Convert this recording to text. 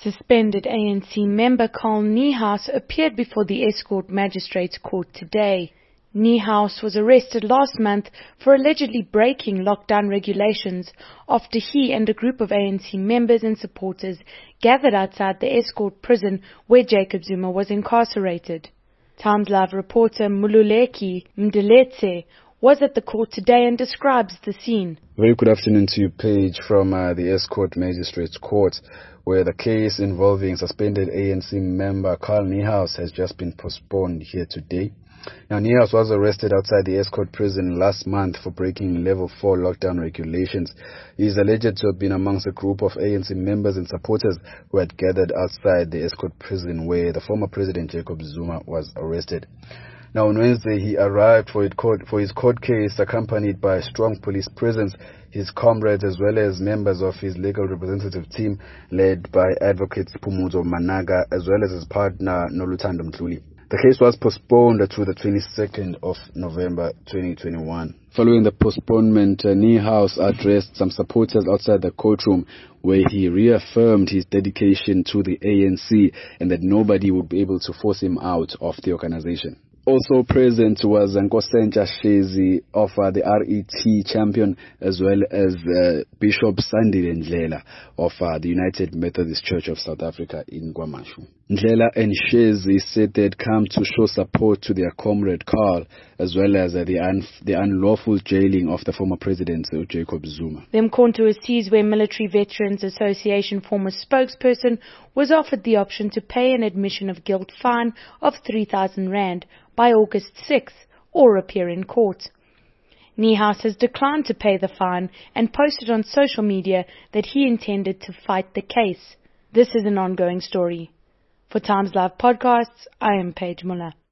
Suspended ANC member Carl Niehaus appeared before the Estcourt Magistrates Court today. Niehaus was arrested last month for allegedly breaking lockdown regulations after he and a group of ANC members and supporters gathered outside the Estcourt prison where Jacob Zuma was incarcerated. Times Live reporter Mululeki Mdeletse was at the court today and describes the scene. Very good afternoon to you, Paige, from the Estcourt Magistrates Court, where the case involving suspended ANC member Carl Niehaus has just been postponed here today. Now, Niehaus was arrested outside the Estcourt prison last month for breaking level 4 lockdown regulations. He is alleged to have been amongst a group of ANC members and supporters who had gathered outside the Estcourt prison where the former president Jacob Zuma was arrested. Now, on Wednesday, he arrived for his court case accompanied by a strong police presence, his comrades as well as members of his legal representative team led by advocates Phumuzo Managa as well as his partner Noluthando Mhluli. The case was postponed to the 22nd of November 2021. Following the postponement, Niehaus addressed some supporters outside the courtroom where he reaffirmed his dedication to the ANC and that nobody would be able to force him out of the organization. Also present was Nkosentsha Shezi of the RET champion, as well as Bishop Sandile Ndlela of the United Methodist Church of South Africa in KwaMashu. Ndlela and Shezi said they'd come to show support to their comrade Carl, as well as the unlawful jailing of the former president Jacob Zuma. The Mkhonto sees where Military Veterans Association former spokesperson was offered the option to pay an admission of guilt fine of 3,000 rand by August 6th or appear in court. Niehaus has declined to pay the fine and posted on social media that he intended to fight the case. This is an ongoing story. For Times Live Podcasts, I am Paige Muller.